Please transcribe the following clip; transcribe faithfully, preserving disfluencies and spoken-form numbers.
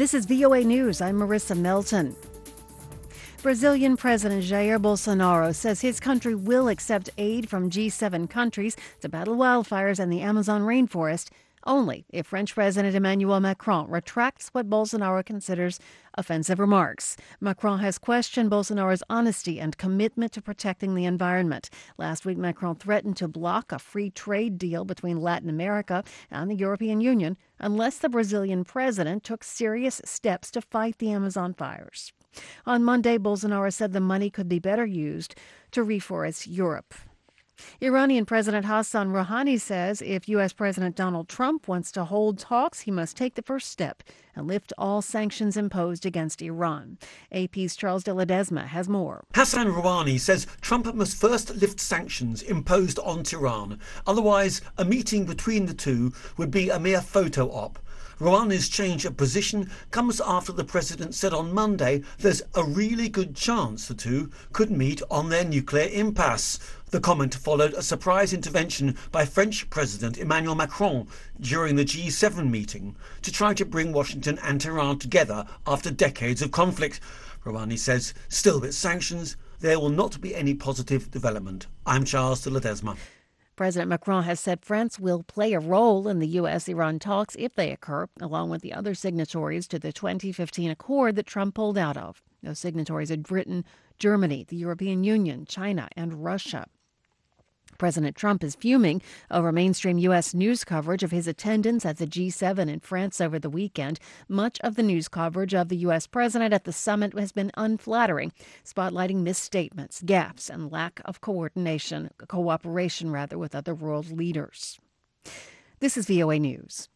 This is V O A News. I'm Marissa Melton. Brazilian President Jair Bolsonaro says his country will accept aid from G seven countries to battle wildfires in the Amazon rainforest only if French President Emmanuel Macron retracts what Bolsonaro considers offensive remarks. Macron has questioned Bolsonaro's honesty and commitment to protecting the environment. Last week, Macron threatened to block a free trade deal between Latin America and the European Union unless the Brazilian president took serious steps to fight the Amazon fires. On Monday, Bolsonaro said the money could be better used to reforest Europe. Iranian President Hassan Rouhani says if U S. President Donald Trump wants to hold talks, he must take the first step and lift all sanctions imposed against Iran. A P's Charles de Ledesma has more. Hassan Rouhani says Trump must first lift sanctions imposed on Tehran. Otherwise, a meeting between the two would be a mere photo op. Rouhani's change of position comes after the president said on Monday there's a really good chance the two could meet on their nuclear impasse. The comment followed a surprise intervention by French President Emmanuel Macron during the G seven meeting to try to bring Washington and Tehran together after decades of conflict. Rouhani says, still with sanctions, there will not be any positive development. I'm Charles de Ledesma. President Macron has said France will play a role in the U S Iran talks if they occur, along with the other signatories to the twenty fifteen accord that Trump pulled out of. Those signatories are Britain, Germany, the European Union, China, and Russia. President Trump is fuming over mainstream U S news coverage of his attendance at the G seven in France over the weekend. Much of the news coverage of the U S president at the summit has been unflattering, spotlighting misstatements, gaffes, and lack of coordination, cooperation rather, with other world leaders. This is V O A News.